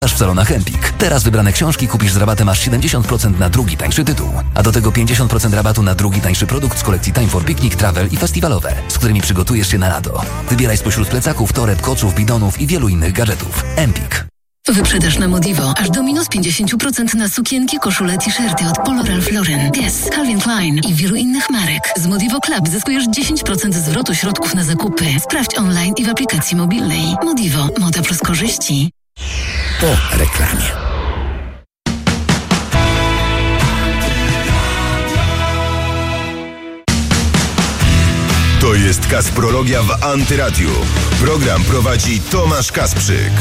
Aż w salonach Empik. Teraz wybrane książki kupisz z rabatem aż 70% na drugi tańszy tytuł. A do tego 50% rabatu na drugi tańszy produkt z kolekcji Time for Picnic, Travel i festiwalowe, z którymi przygotujesz się na lato. Wybieraj spośród plecaków, toreb, koców, bidonów i wielu innych gadżetów. Empik. Wyprzedaż na Modivo aż do minus 50% na sukienki, koszule, t-shirty od Polo Ralph Lauren, Guess, Calvin Klein i wielu innych marek. Z Modivo Club zyskujesz 10% zwrotu środków na zakupy. Sprawdź online i w aplikacji mobilnej. Modivo. Moda plus korzyści. Po reklamie. To jest Kasprologia w Antyradiu. Program prowadzi Tomasz Kasprzyk.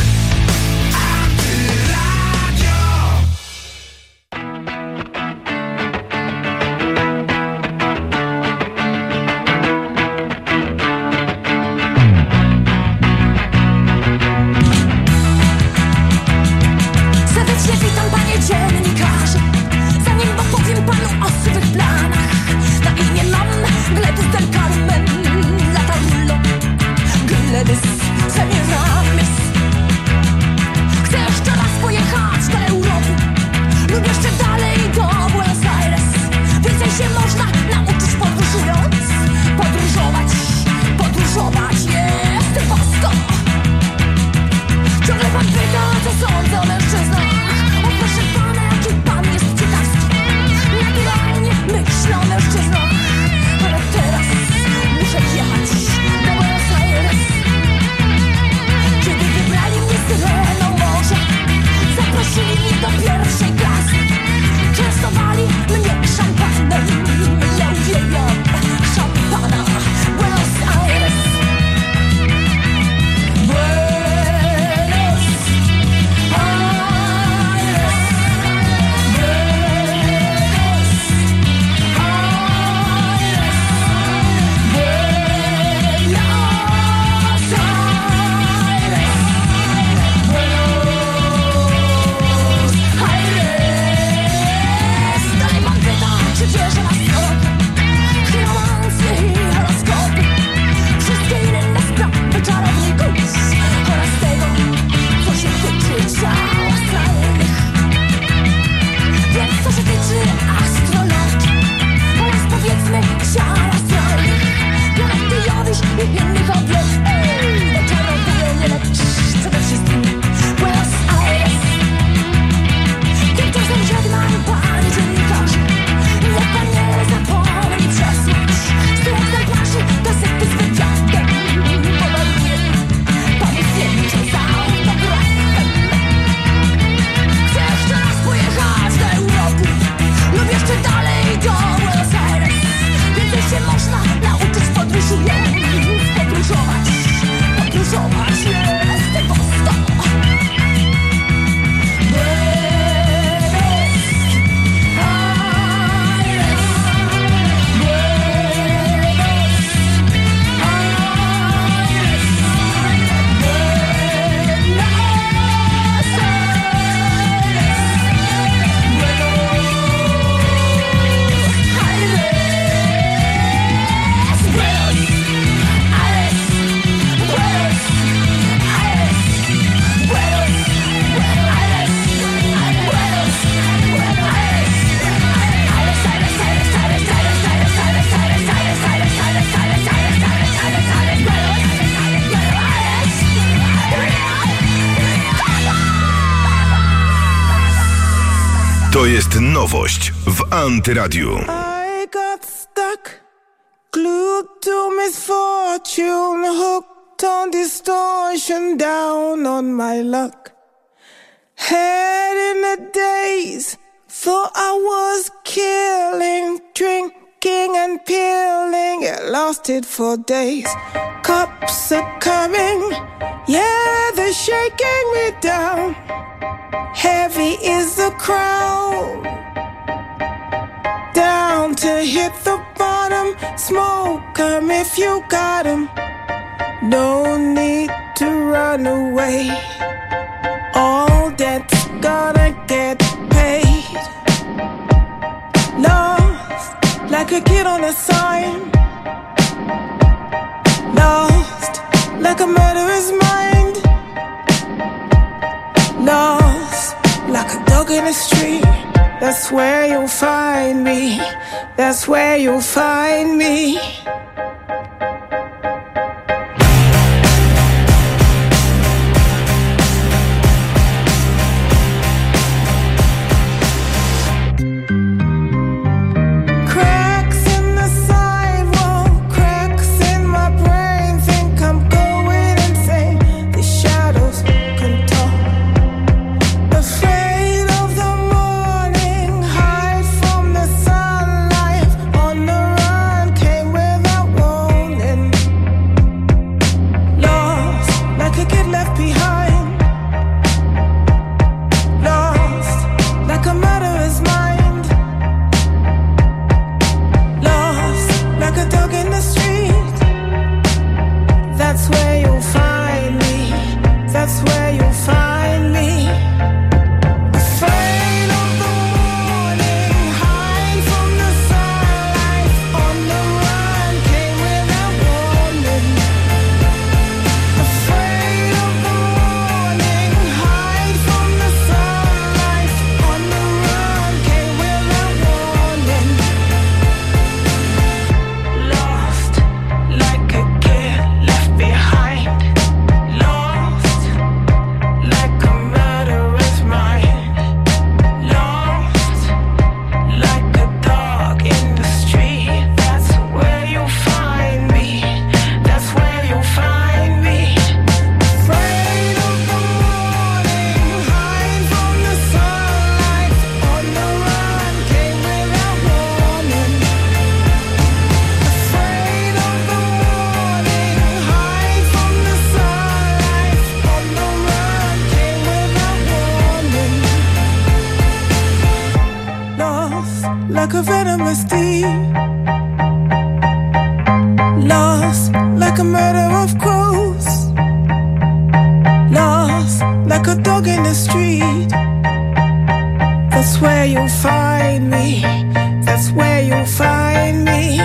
To jest nowość w Antyradiu. I got stuck, glued to misfortune, hooked on distortion, down on my luck. Head in the daze, thought I was killing, drinking and peeling, it lasted for days. Cops are coming, yeah, they're shaking me down. Heavy is the crown, down to hit the bottom. Smoke 'em if you got 'em. No need to run away. All debt's gonna get paid. Lost like a kid on a sign. Lost like a murderer's mind. Lost like a dog in the street. That's where you'll find me. That's where you'll find me. Like a venomous thief, lost like a murder of crows, lost like a dog in the street. That's where you'll find me. That's where you'll find me.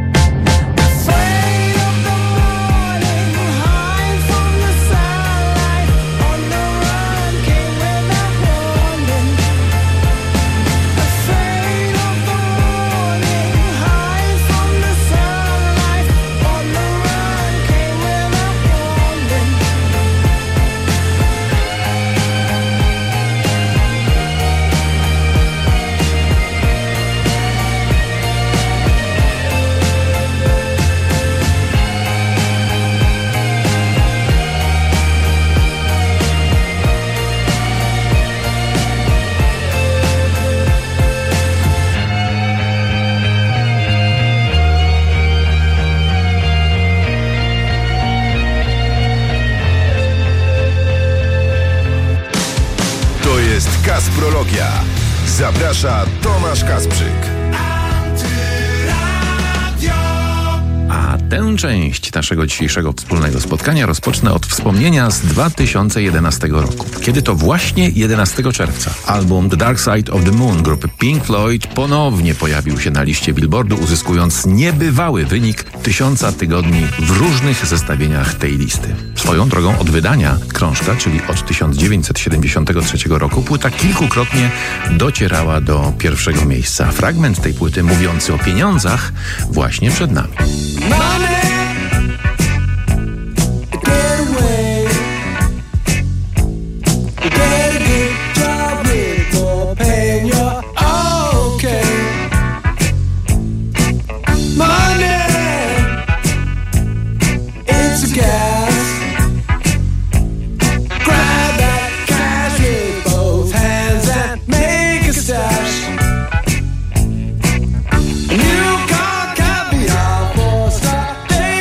Kasprologia. Zaprasza Tomasz Kasprzyk. A tę część naszego dzisiejszego wspólnego spotkania rozpocznę od wspomnienia z 2011 roku. Kiedy to właśnie 11 czerwca album The Dark Side of the Moon grupy Pink Floyd ponownie pojawił się na liście Billboardu, uzyskując niebywały wynik 1000 tygodni w różnych zestawieniach tej listy. Swoją drogą od wydania krążka, czyli od 1973 roku, płyta kilkukrotnie docierała do pierwszego miejsca. Fragment tej płyty mówiący o pieniądzach właśnie przed nami. You can't caviar for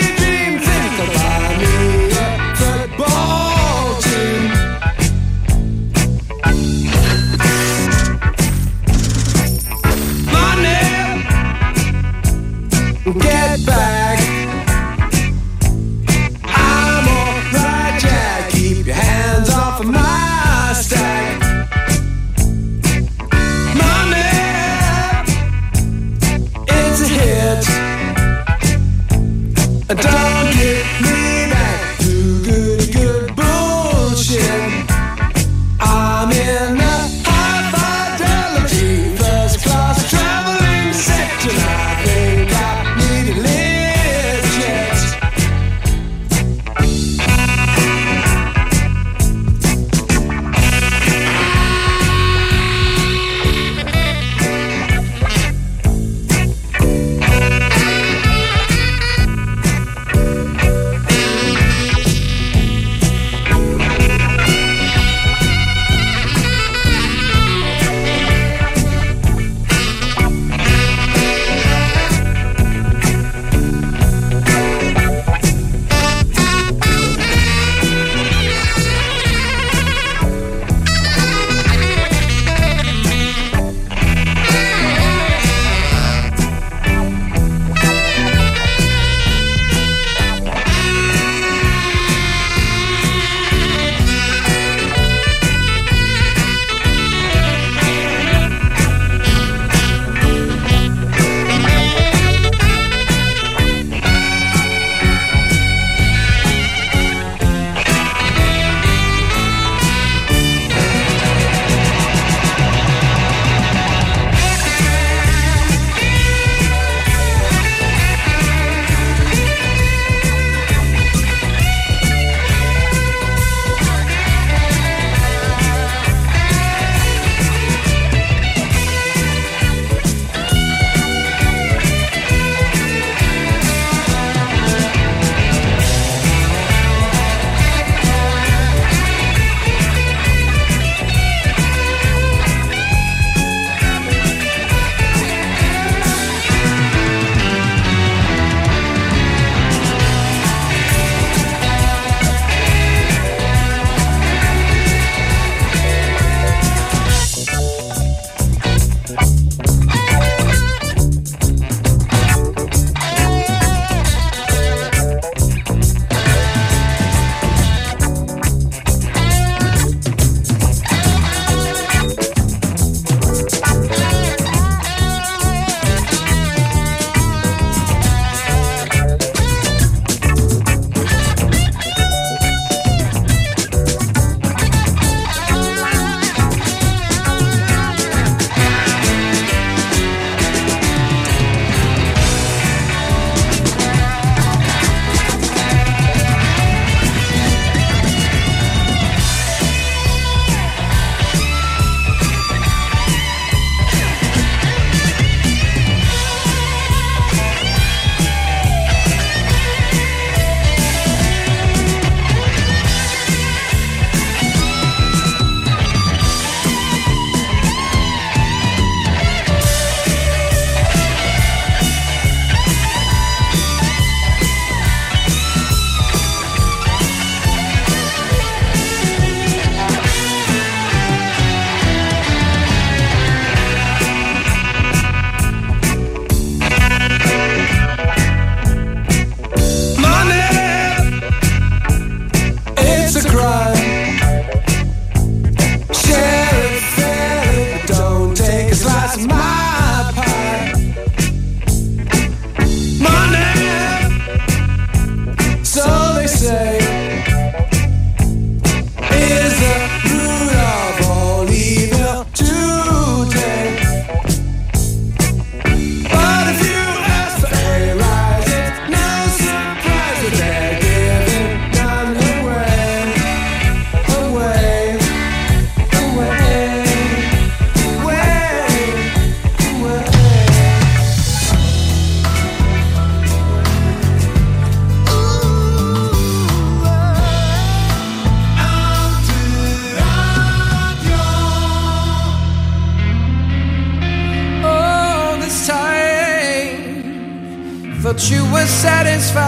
thought you were satisfied,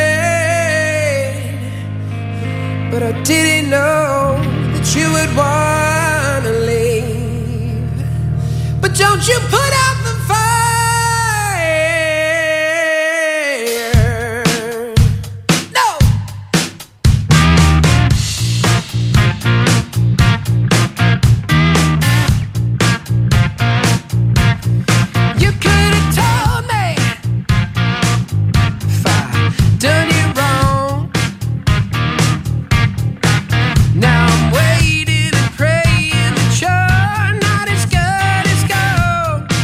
but I didn't know that you would wanna leave. But don't you put out the fire. No. You could have told me if I done you wrong. Now I'm waiting and praying that you're not as good as gold.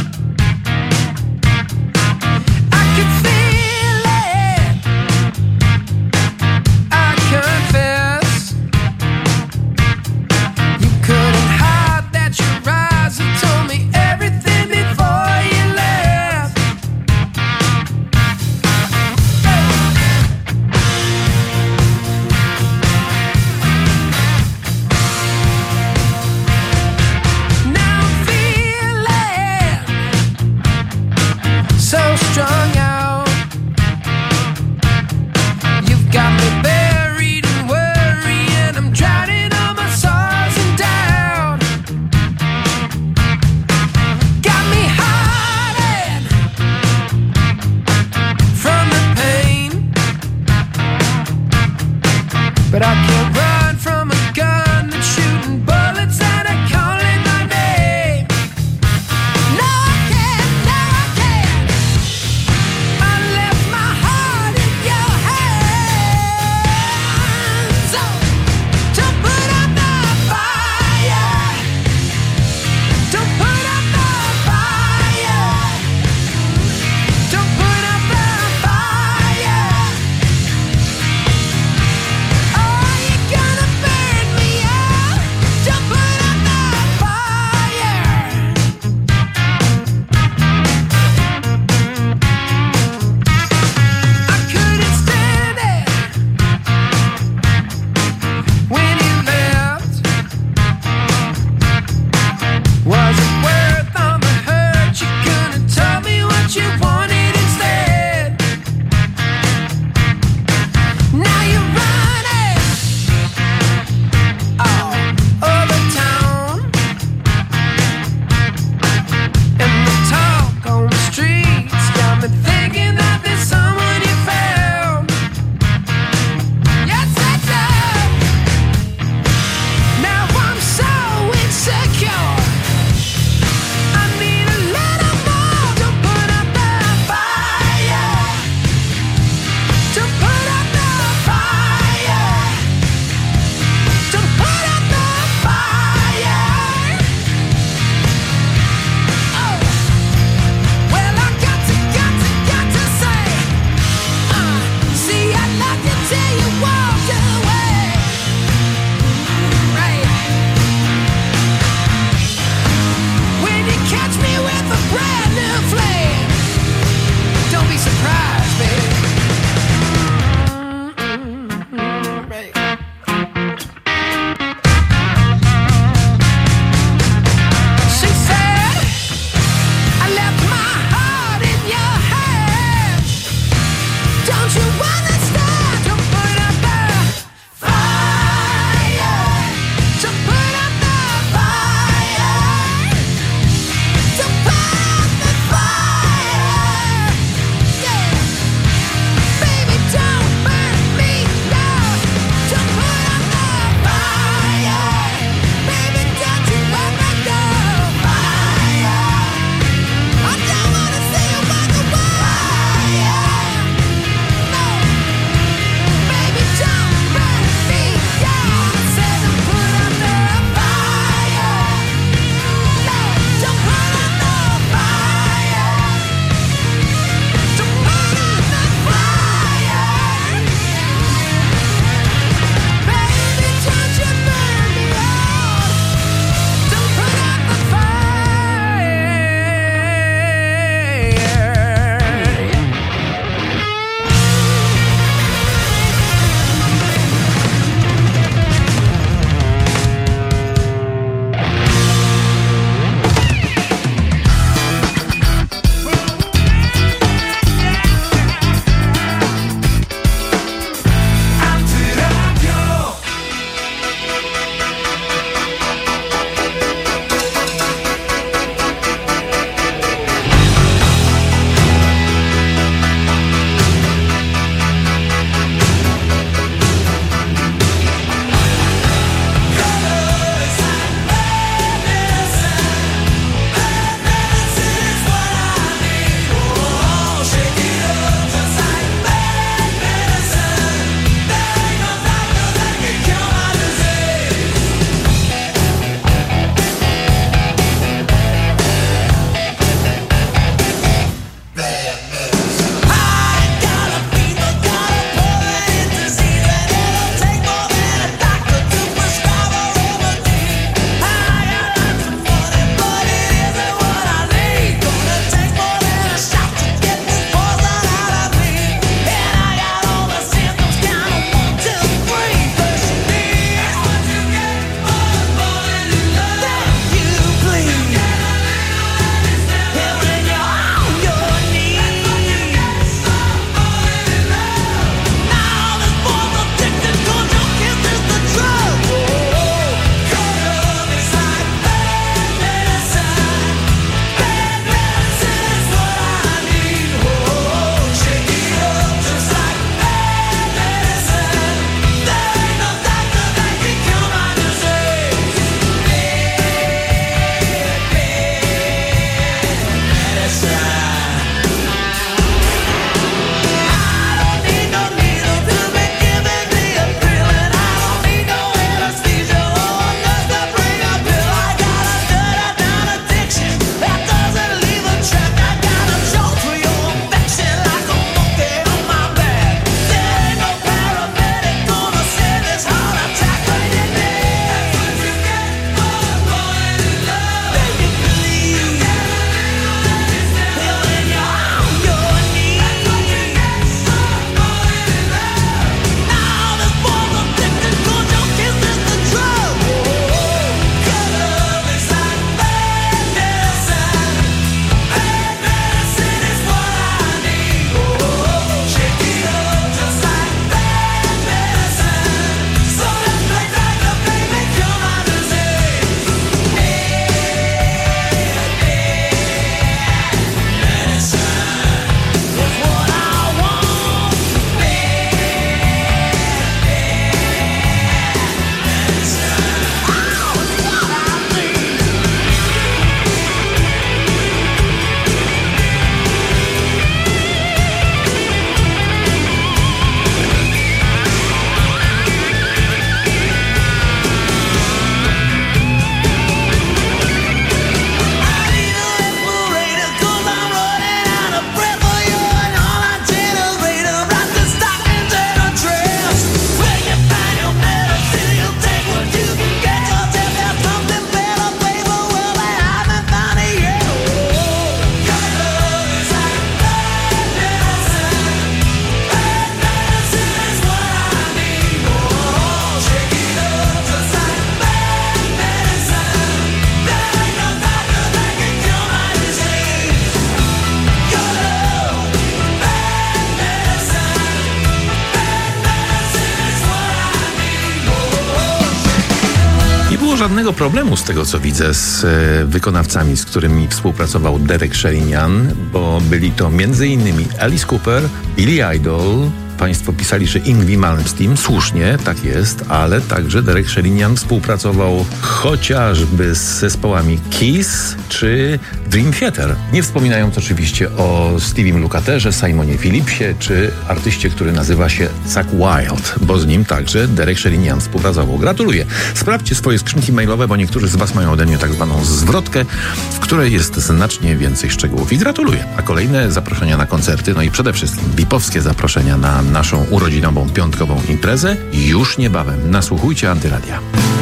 żadnego problemu z tego, co widzę, z wykonawcami, z którymi współpracował Derek Sherinian, bo byli to m.in. Alice Cooper, Billy Idol. Państwo pisali, że Yngwie Malmsteen, słusznie, tak jest, ale także Derek Sherinian współpracował chociażby z zespołami Kiss czy Dream Theater. Nie wspominając oczywiście o Stevie Lukatherze, Simonie Phillipsie czy artyście, który nazywa się Zakk Wylde, bo z nim także Derek Sherinian współpracował. Gratuluję. Sprawdźcie swoje skrzynki mailowe, bo niektórzy z Was mają ode mnie tak zwaną zwrotkę, w której jest znacznie więcej szczegółów. I gratuluję. A kolejne zaproszenia na koncerty, no i przede wszystkim VIP-owskie zaproszenia na naszą urodzinową, piątkową imprezę już niebawem. Nasłuchujcie Antyradia.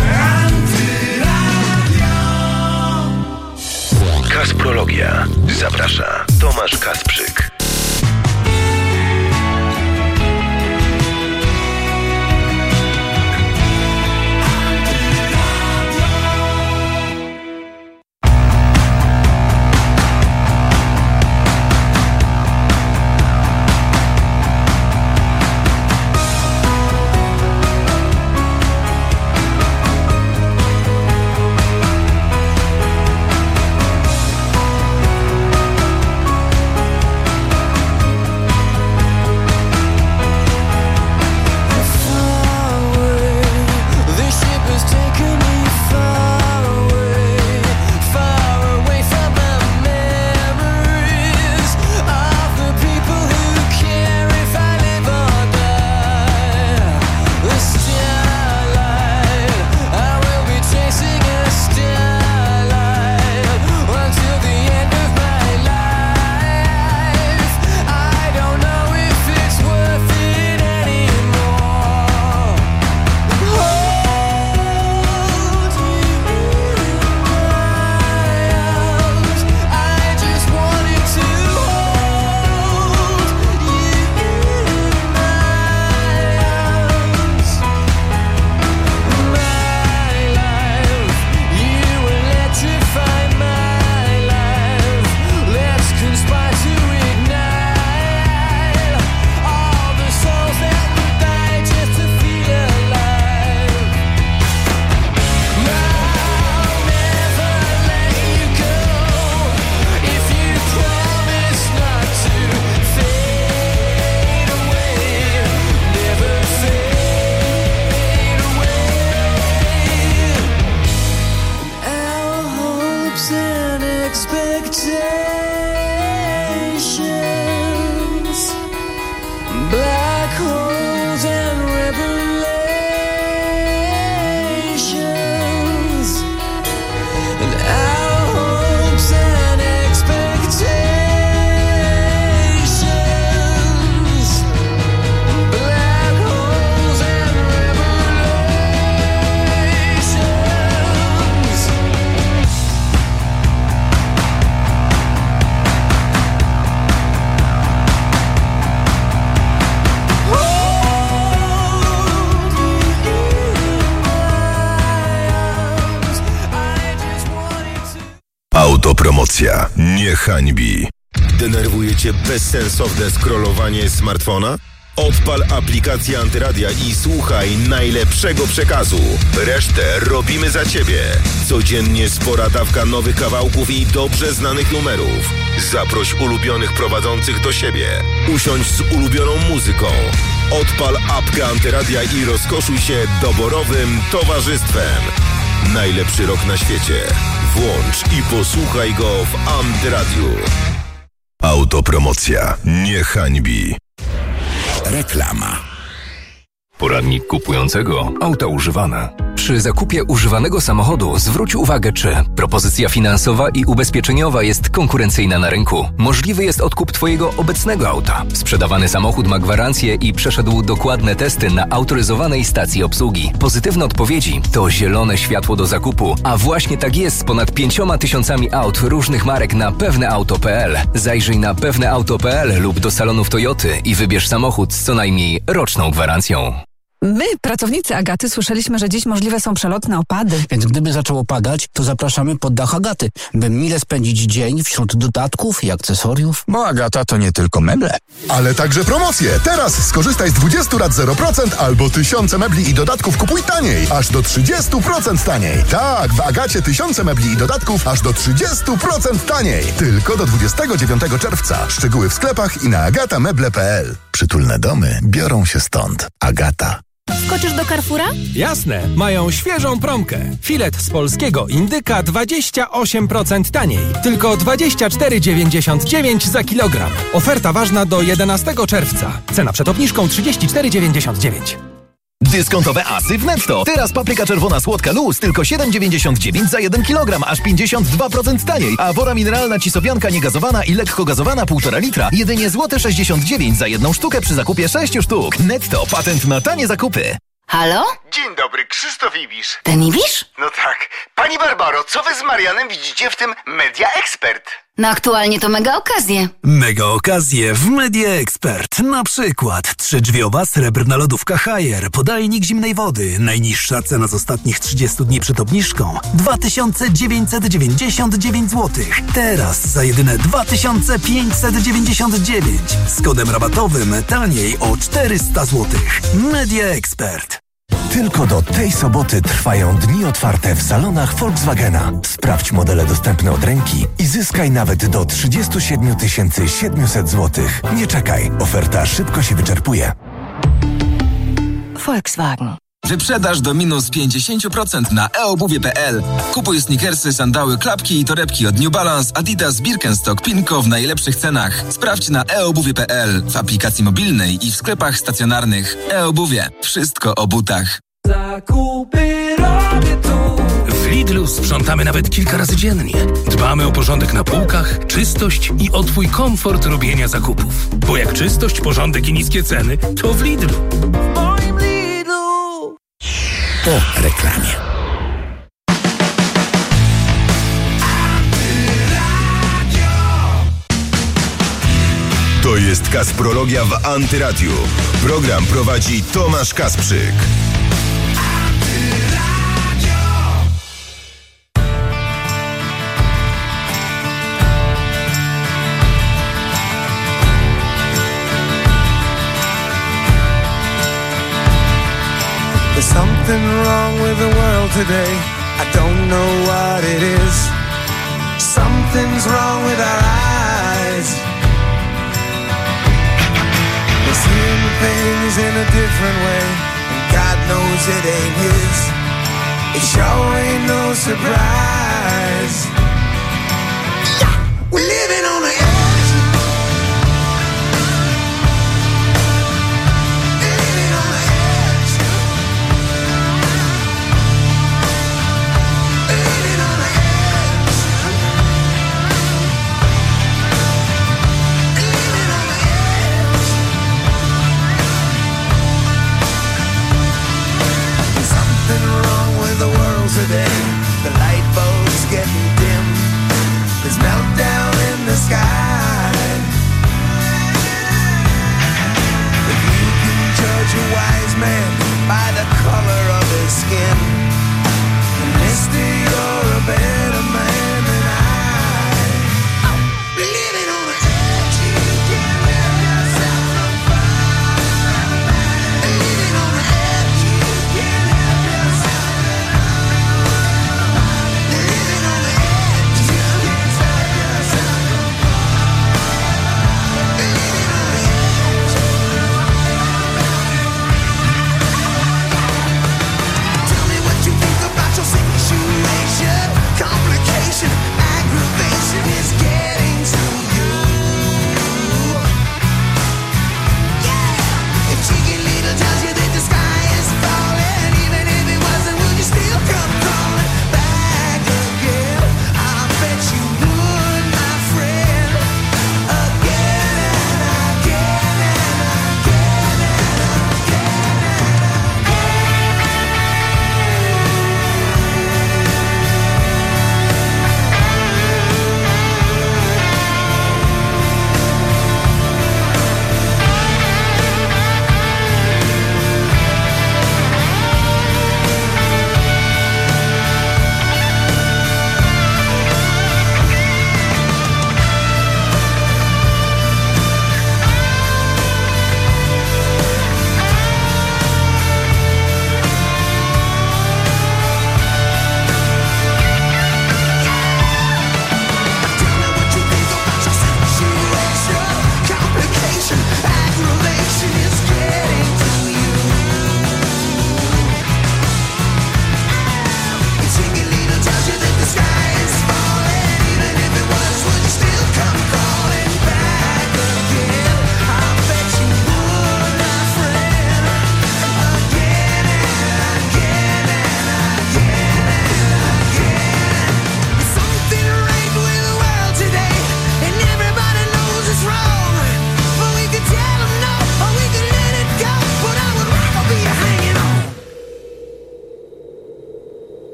Kasprologia. Zaprasza Tomasz Kasprzyk. Autopromocja nie hańbi. Denerwuje Cię bezsensowne scrollowanie smartfona? Odpal aplikację Antyradia i słuchaj najlepszego przekazu. Resztę robimy za Ciebie. Codziennie spora dawka nowych kawałków i dobrze znanych numerów. Zaproś ulubionych prowadzących do siebie. Usiądź z ulubioną muzyką. Odpal apkę Antyradia i rozkoszuj się doborowym towarzystwem. Najlepszy rok na świecie. Włącz i posłuchaj go w Antyradiu. Autopromocja nie hańbi. Reklama. Poradnik kupującego auta używane. Przy zakupie używanego samochodu zwróć uwagę, czy propozycja finansowa i ubezpieczeniowa jest konkurencyjna na rynku. Możliwy jest odkup Twojego obecnego auta. Sprzedawany samochód ma gwarancję i przeszedł dokładne testy na autoryzowanej stacji obsługi. Pozytywne odpowiedzi to zielone światło do zakupu, a właśnie tak jest z ponad 5000 aut różnych marek na pewneauto.pl. Zajrzyj na pewneauto.pl lub do salonów Toyoty i wybierz samochód z co najmniej roczną gwarancją. My, pracownicy Agaty, słyszeliśmy, że dziś możliwe są przelotne opady. Więc gdyby zaczęło padać, to zapraszamy pod dach Agaty, by mile spędzić dzień wśród dodatków i akcesoriów. Bo Agata to nie tylko meble. Ale także promocje. Teraz skorzystaj z 20 lat 0% albo 1000 mebli i dodatków kupuj taniej. Aż do 30% taniej. Tak, w Agacie 1000 mebli i dodatków aż do 30% taniej. Tylko do 29 czerwca. Szczegóły w sklepach i na agatameble.pl. Przytulne domy biorą się stąd. Agata. Skoczysz do Carrefoura? Jasne, mają świeżą promkę. Filet z polskiego indyka 28% taniej. Tylko 24,99 za kilogram. Oferta ważna do 11 czerwca. Cena przed obniżką 34,99. Dyskontowe asy w Netto. Teraz papryka czerwona słodka luz tylko 7,99 za 1 kg, aż 52% taniej. A woda mineralna cisobianka niegazowana i lekko gazowana 1,5 litra jedynie złote 69 za jedną sztukę przy zakupie 6 sztuk. Netto, patent na tanie zakupy. Halo? Dzień dobry, Krzysztof Ibisz. Ten Ibisz? No tak. Pani Barbaro, co wy z Marianem widzicie w tym Media Expert? No aktualnie to mega okazje. Mega okazje w Media Expert. Na przykład 3-drzwiowa srebrna lodówka Haier, podajnik zimnej wody. Najniższa cena z ostatnich 30 dni przed obniżką 2999 zł. Teraz za jedyne 2599. Z kodem rabatowym taniej o 400 zł. Media Expert. Tylko do tej soboty trwają dni otwarte w salonach Volkswagena. Sprawdź modele dostępne od ręki i zyskaj nawet do 37 700 zł. Nie czekaj, oferta szybko się wyczerpuje. Volkswagen. Wyprzedaż do minus 50% na eobuwie.pl. Kupuj sneakersy, sandały, klapki i torebki od New Balance, Adidas, Birkenstock, Pinko w najlepszych cenach. Sprawdź na eobuwie.pl w aplikacji mobilnej i w sklepach stacjonarnych. eobuwie. Wszystko o butach. Zakupy robię tu. W Lidlu sprzątamy nawet kilka razy dziennie. Dbamy o porządek na półkach, czystość i o Twój komfort robienia zakupów. Bo jak czystość, porządek i niskie ceny, to w Lidlu. Po reklamie. To jest Kasprologia w Antyradiu. Program prowadzi Tomasz Kasprzyk. There's something wrong with the world today. I don't know what it is. Something's wrong with our eyes. We're seeing things in a different way, and God knows it ain't His. It sure ain't no surprise. We're living on the edge. Today, the light bulb's getting dim.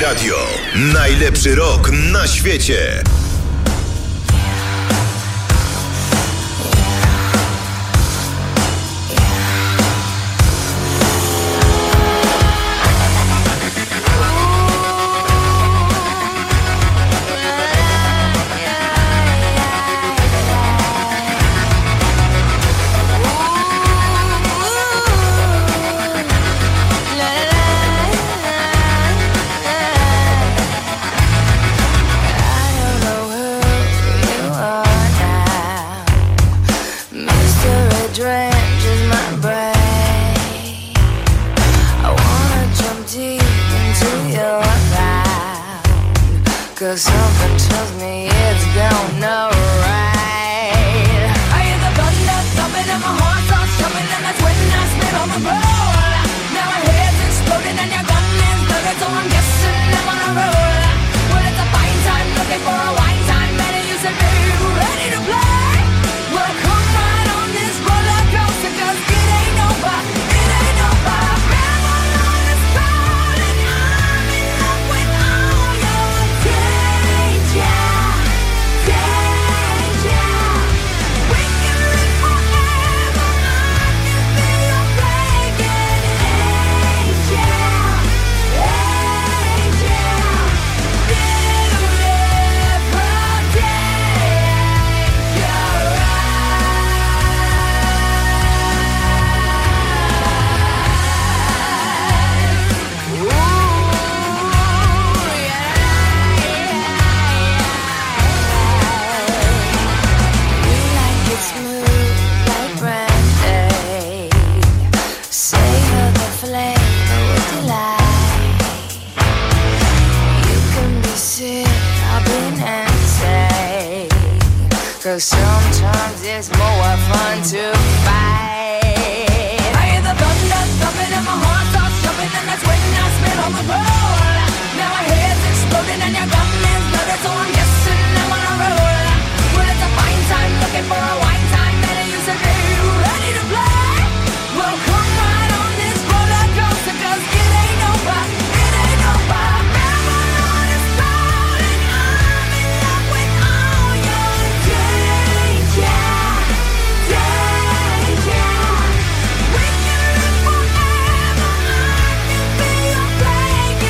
Radio. Najlepszy rok na świecie. Something tells me it's gonna rain. I hear the thunder thumping and my heart starts jumping, and that's when I spit on the roll. Now my head's exploding and your gun is loaded, so I'm guessing I'm on a roll. Well, it's a fine time looking for a wine time, and you said, "Are you ready to play?" Well, come right on this roller coaster, 'cause it ain't over, it ain't over. Babylon is calling, I'm in love with all your danger. We can live forever, I can be your breaking angel. Beautiful Cause sometimes it's more fun to fight. I hear the thunder thumping and my heart starts jumping, and that's when I spit on the roll. Now my head's exploding and your gun is loaded, so I'm guessing I'm on a roll. Well, it's a fine time looking for a wine time, and you said, "Are you ready to play?" Well, come right on this roller coaster, 'cause it ain't over, it ain't over. Babylon is calling, I'm in love with all your danger. We can live forever, I can be your playground.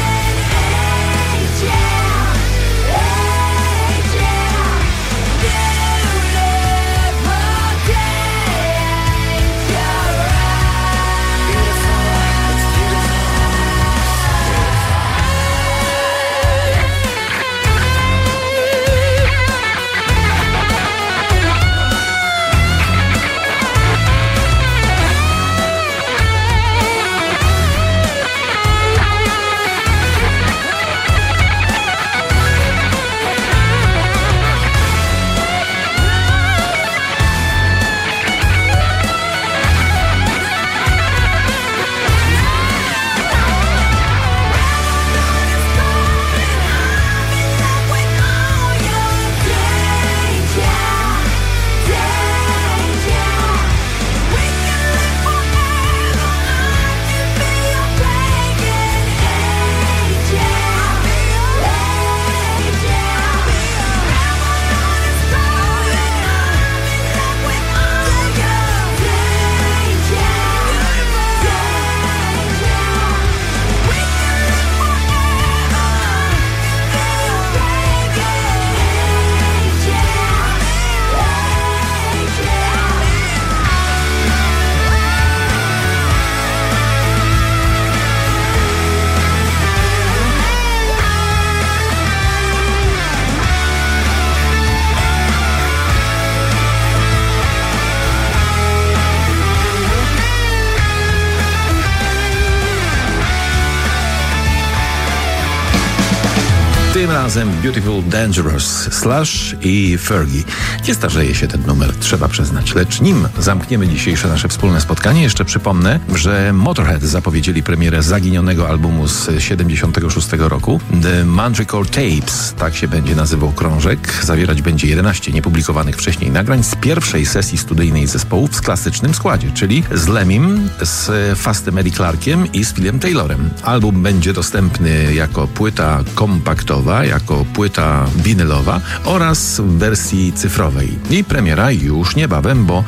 Tym razem Beautiful Dangerous, Slash i Fergie. Nie starzeje się ten numer, trzeba przyznać. Lecz nim zamkniemy dzisiejsze nasze wspólne spotkanie, jeszcze przypomnę, że Motorhead zapowiedzieli premierę zaginionego albumu z 76 roku. The Manticore Tapes, tak się będzie nazywał krążek. Zawierać będzie 11 niepublikowanych wcześniej nagrań z pierwszej sesji studyjnej zespołu w klasycznym składzie, czyli z Lemmim, z Fastem Eddie Clarkiem i z Philem Taylorem. Album będzie dostępny jako płyta kompaktowa, jako płyta winylowa oraz w wersji cyfrowej. I premiera już niebawem, bo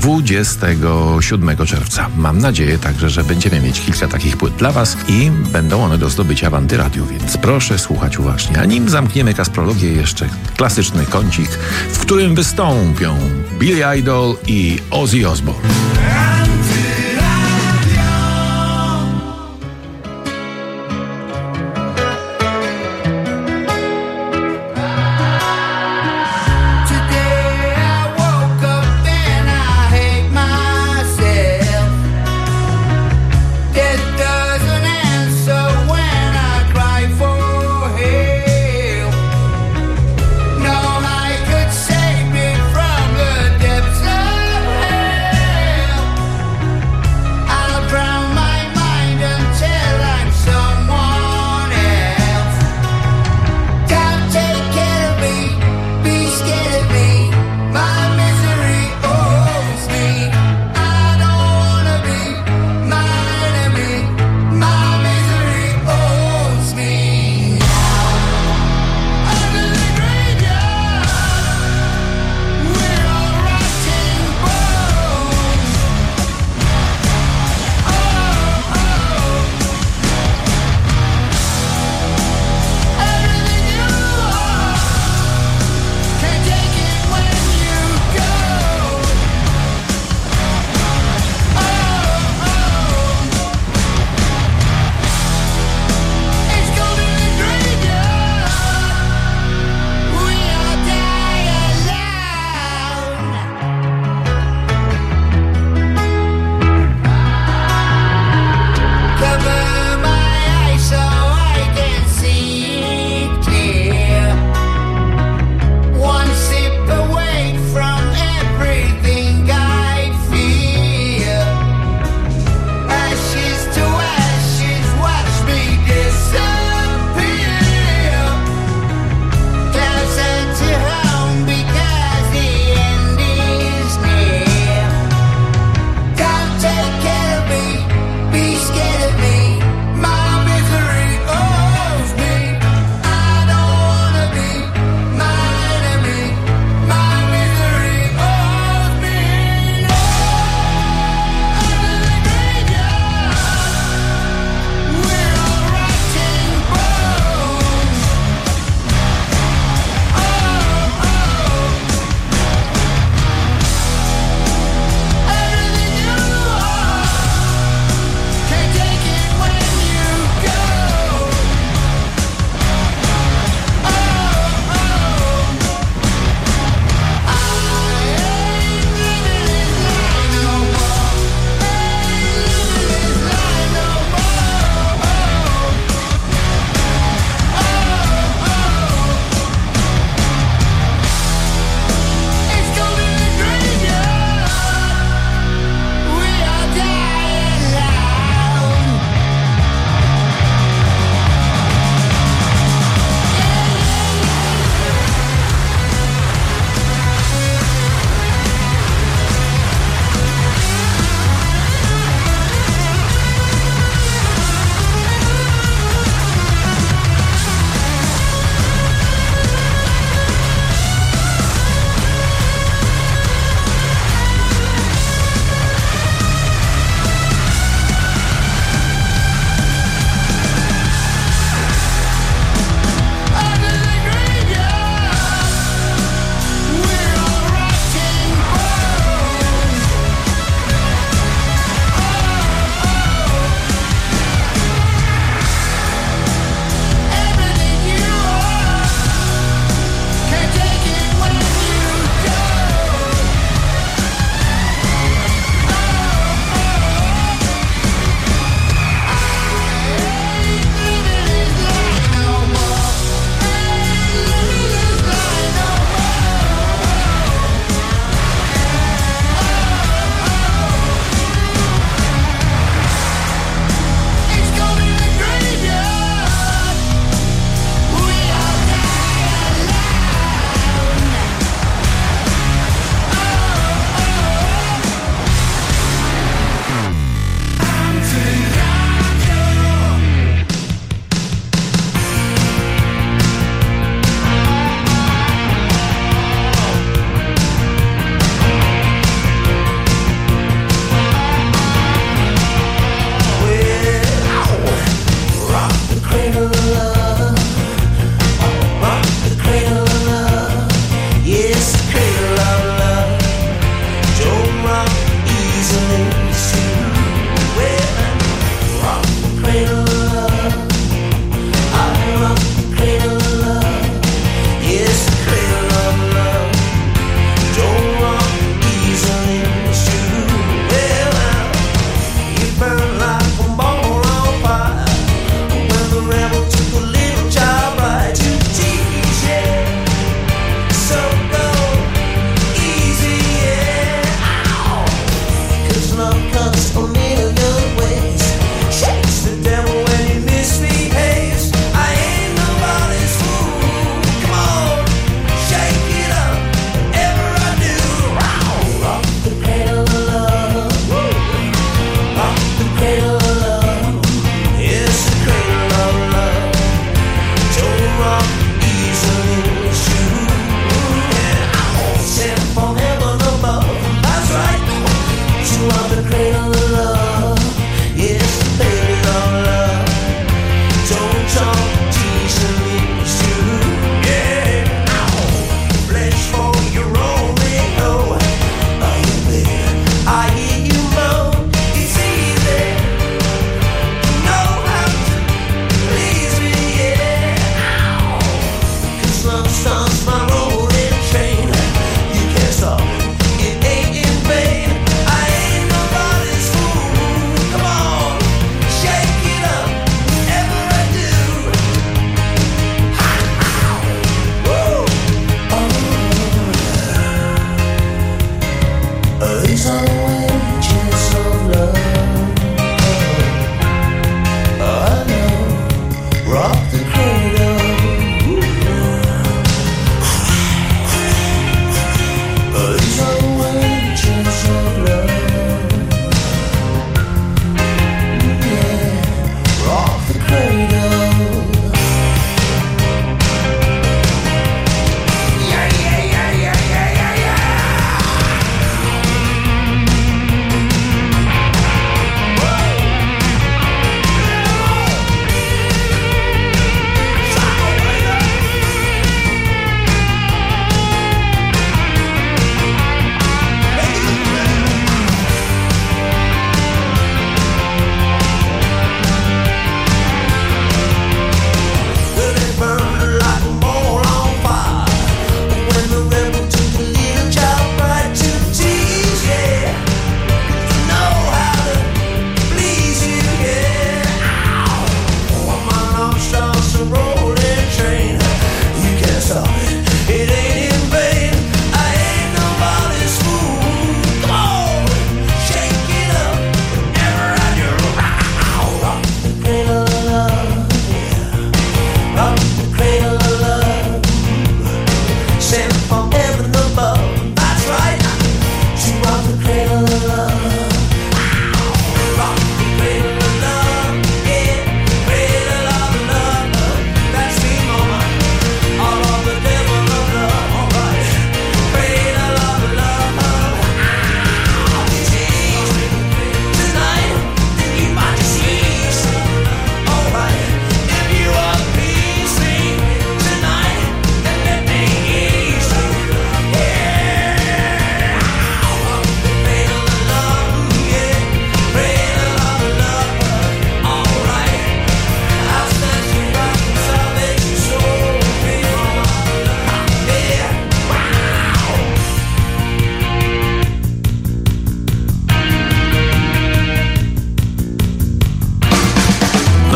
27 czerwca. Mam nadzieję także, że będziemy mieć kilka takich płyt dla Was i będą one do zdobycia w Antyradiu, więc proszę słuchać uważnie. A nim zamkniemy kasprologię, jeszcze klasyczny kącik, w którym wystąpią Billy Idol i Ozzy Osbourne.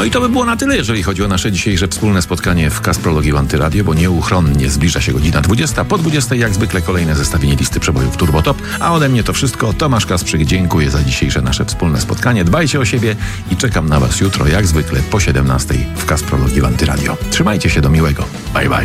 No i to by było na tyle, jeżeli chodzi o nasze dzisiejsze wspólne spotkanie w Kasprologii w Antyradio, bo nieuchronnie zbliża się godzina 20. Po 20 jak zwykle kolejne zestawienie listy przebojów Turbo Top, a ode mnie to wszystko. Tomasz Kasprzyk, dziękuję za dzisiejsze nasze wspólne spotkanie. Dbajcie o siebie i czekam na was jutro, jak zwykle po 17 w Kasprologii w Antyradio. Trzymajcie się, do miłego. Bye, bye.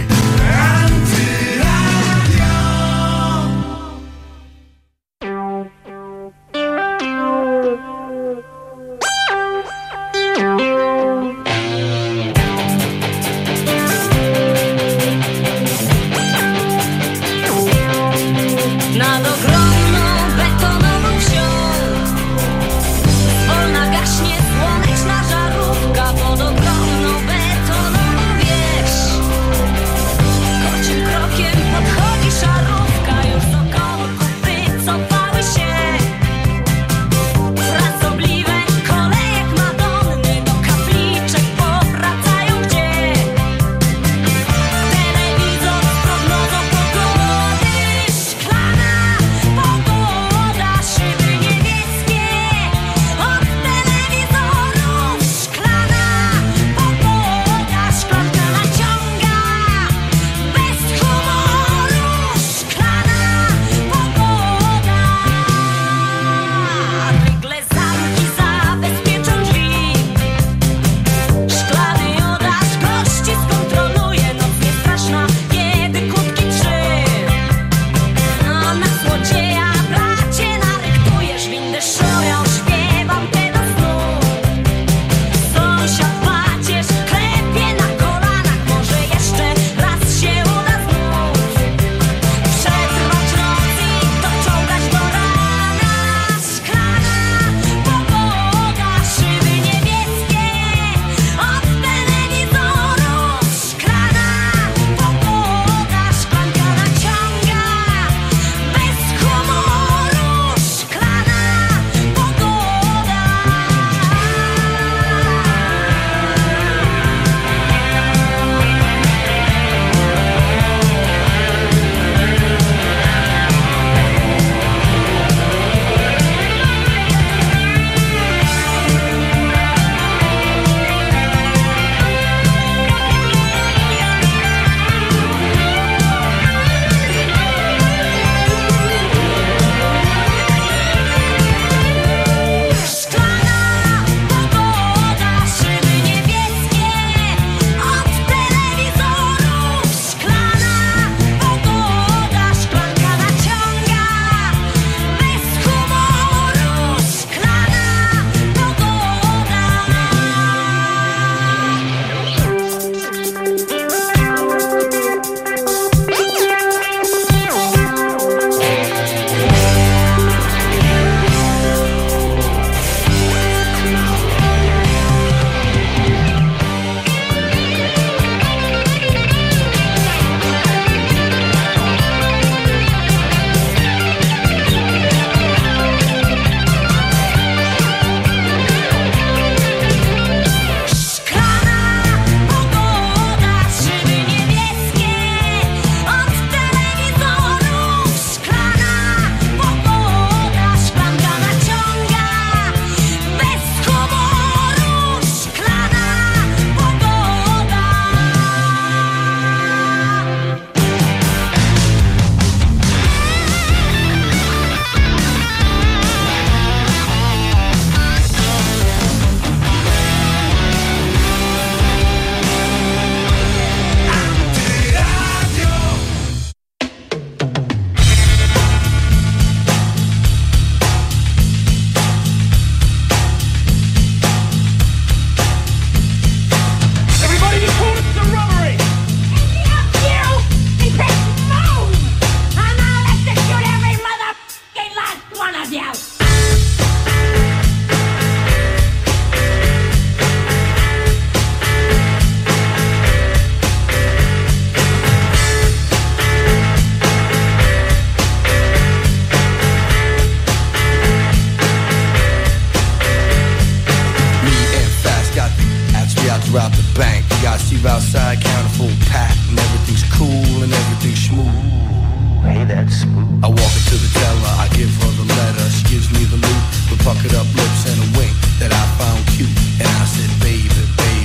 rob the bank. You got Steve outside, counting full pack, and everything's cool and everything's smooth. Hey, that's smooth. I walk into the teller, I give her the letter. She gives me the loot with puckered up lips and a wink that I found cute. And I said, baby, baby.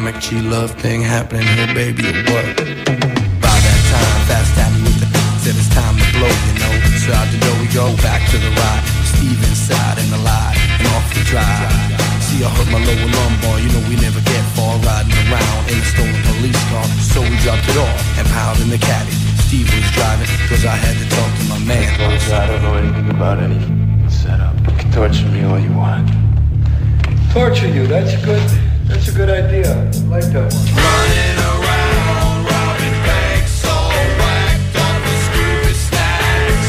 dynamic G-love thing happening here, baby, or what? By that time, fast tapping with the said it's time to blow, you know. So out the door we go, back to the ride. Steve inside in the lot, and off we drive. See, I hurt my lower lumbar, you know we never get far riding around in a stolen police car. So we dropped it off and piled in the caddy. Steve was driving, cause I had to talk to my man. I don't know anything about any setup. You can torture me all you want. Torture you, that's a good idea. I like that one. Running around, robbing banks, all whacked up with Scooby Snacks.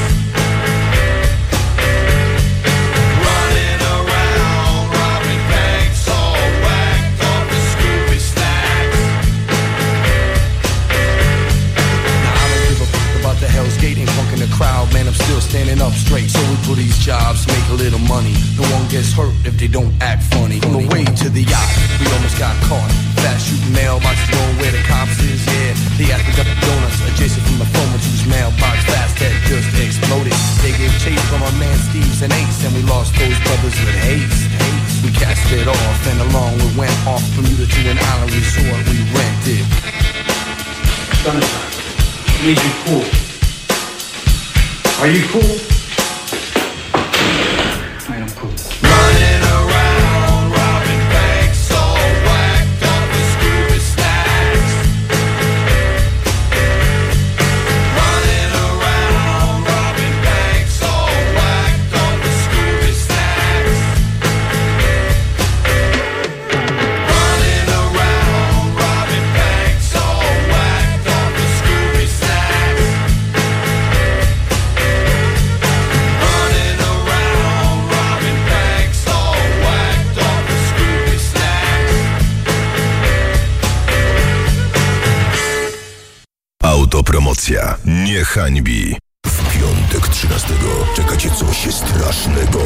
Running around, robbing banks, all whacked up with Scooby Snacks. Now I don't give a fuck about the Hell's Gate and funk in the crowd, man, I'm still standing up straight. So we do these jobs, make a little money. No one gets hurt if they don't act funny. On the way to the yacht, we almost got caught. Fast shooting mailboxes going where the cops is, yeah. They asked me Dunkin' Donuts adjacent from the phone whose mailbox fast had just exploded. They gave chase from our man Steve's and Ace, and we lost those brothers with haste. We cast it off, and along we went off Bermuda to an island resort we rented. Sunshine, what made you cool? Are you cool? I am cool. Running around, robbing banks, all whacked up with Scooby Snacks. Running around, robbing banks, all whacked up with Scooby Snacks. Running around, robbing banks, all whacked up with Scooby Snacks. Running around, robbing banks, all whacked up with Scooby Snacks. Autopromocja nie hańbi. W piątek 13 czekacie coś strasznego.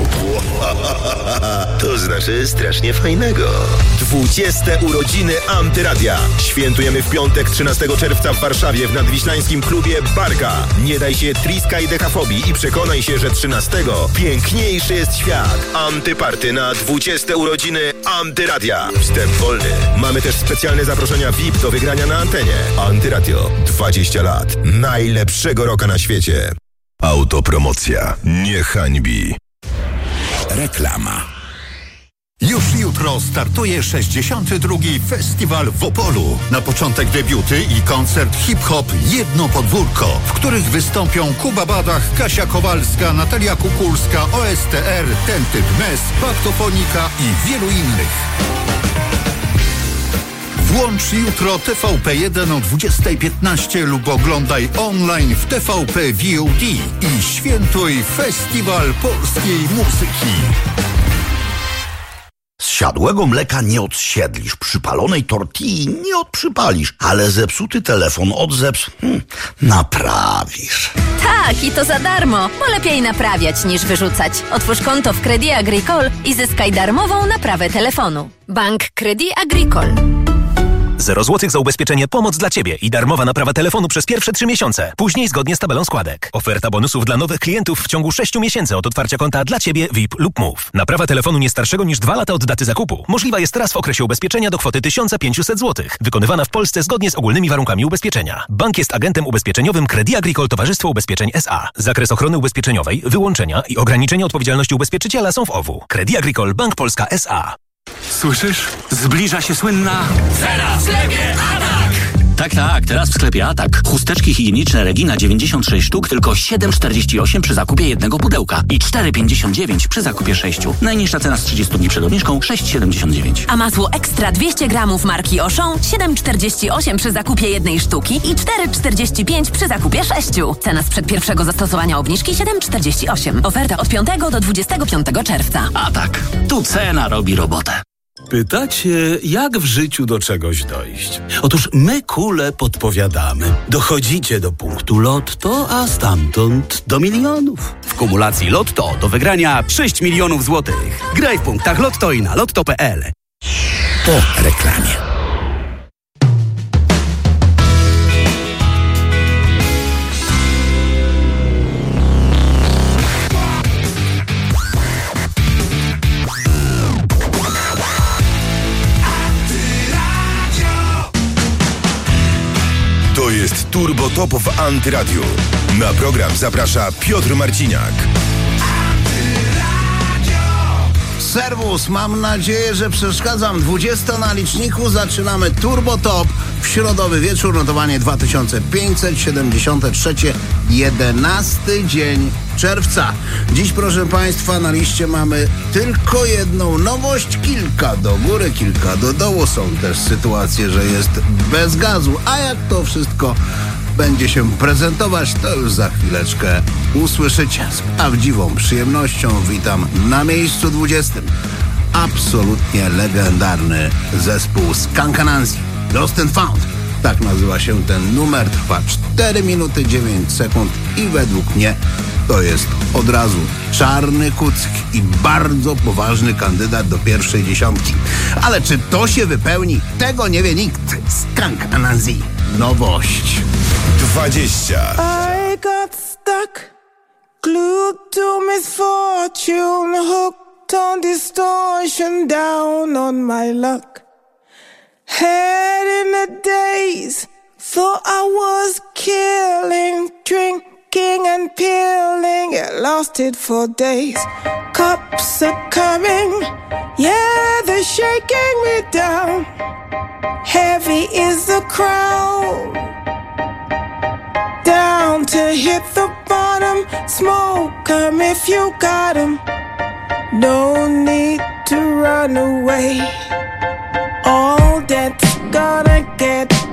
To znaczy strasznie fajnego. 20. urodziny Antyradia. Świętujemy w piątek 13 czerwca w Warszawie w nadwiślańskim klubie Barka. Nie daj się triskaj dechafobii i przekonaj się, że 13 piękniejszy jest świat. Antyparty na 20. urodziny Antyradia. Wstęp wolny. Mamy też specjalne zaproszenia VIP do wygrania na antenie. Antyradio. 20 lat. Najlepszego rocka na świecie. Autopromocja nie hańbi. Reklama. Już jutro startuje 62. Festiwal w Opolu. Na początek debiuty i koncert hip-hop Jedno podwórko, w których wystąpią Kuba Badach, Kasia Kowalska, Natalia Kukulska, OSTR, Ten Typ Mes, Paktofonika i wielu innych. Włącz jutro TVP1 o 20:15 lub oglądaj online w TVP VOD i świętuj Festiwal Polskiej Muzyki. Zsiadłego mleka nie odsiedlisz, przypalonej tortilli nie odprzypalisz, ale zepsuty telefon od naprawisz. Tak, i to za darmo, bo lepiej naprawiać niż wyrzucać. Otwórz konto w Crédit Agricole i zyskaj darmową naprawę telefonu. Bank Crédit Agricole. 0 zł za ubezpieczenie Pomoc dla Ciebie i darmowa naprawa telefonu przez pierwsze 3 miesiące. Później zgodnie z tabelą składek. Oferta bonusów dla nowych klientów w ciągu 6 miesięcy od otwarcia konta dla Ciebie, VIP lub Move. Naprawa telefonu nie starszego niż 2 lata od daty zakupu. Możliwa jest raz w okresie ubezpieczenia do kwoty 1500 zł. Wykonywana w Polsce zgodnie z ogólnymi warunkami ubezpieczenia. Bank jest agentem ubezpieczeniowym Crédit Agricole Towarzystwo Ubezpieczeń S.A. Zakres ochrony ubezpieczeniowej, wyłączenia i ograniczenia odpowiedzialności ubezpieczyciela są w OWU. Crédit Agricole Bank Polska S.A. Słyszysz? Zbliża się słynna Cena w sklepie Atak! Tak, teraz w sklepie Atak. Chusteczki higieniczne Regina 96 sztuk, tylko 7,48 przy zakupie jednego pudełka i 4,59 przy zakupie 6. Najniższa cena z 30 dni przed obniżką 6,79. A masło ekstra 200 gramów marki Auchan 7,48 przy zakupie jednej sztuki i 4,45 przy zakupie 6. Cena sprzed pierwszego zastosowania obniżki 7,48. Oferta od 5 do 25 czerwca. Atak. Tu cena robi robotę. Pytacie, jak w życiu do czegoś dojść? Otóż my kule podpowiadamy. Dochodzicie do punktu Lotto, a stamtąd do milionów. W kumulacji Lotto do wygrania 6 milionów złotych. Graj w punktach Lotto i na lotto.pl. Po reklamie. To jest Turbo Top w Antyradiu. Na program zaprasza Piotr Marciniak. Serwus, mam nadzieję, że przeszkadzam. 20 na liczniku, zaczynamy Turbo Top. W środowy wieczór, notowanie 2573, 11 dzień czerwca. Dziś, proszę Państwa, na liście mamy tylko jedną nowość, kilka do góry, kilka do dołu. Są też sytuacje, że jest bez gazu, a jak to wszystko będzie się prezentować, to już za chwileczkę usłyszycie. Z prawdziwą przyjemnością witam na miejscu 20. Absolutnie legendarny zespół Skunk Anansi, Lost and Found. Tak nazywa się ten numer, trwa 4 minuty 9 sekund i według mnie to jest od razu czarny kucyk i bardzo poważny kandydat do pierwszej dziesiątki. Ale czy to się wypełni? Tego nie wie nikt. Skunk Anansi. Nowość. 20. I got stuck, glued to misfortune, hooked on distortion, down on my luck. Head in the daze, thought I was killing, drinking and peeling, lost it for days. Cops are coming, yeah, they're shaking me down. Heavy is the crowd, down to hit the bottom. Smoke 'em if you got 'em. No need to run away. All that's gonna get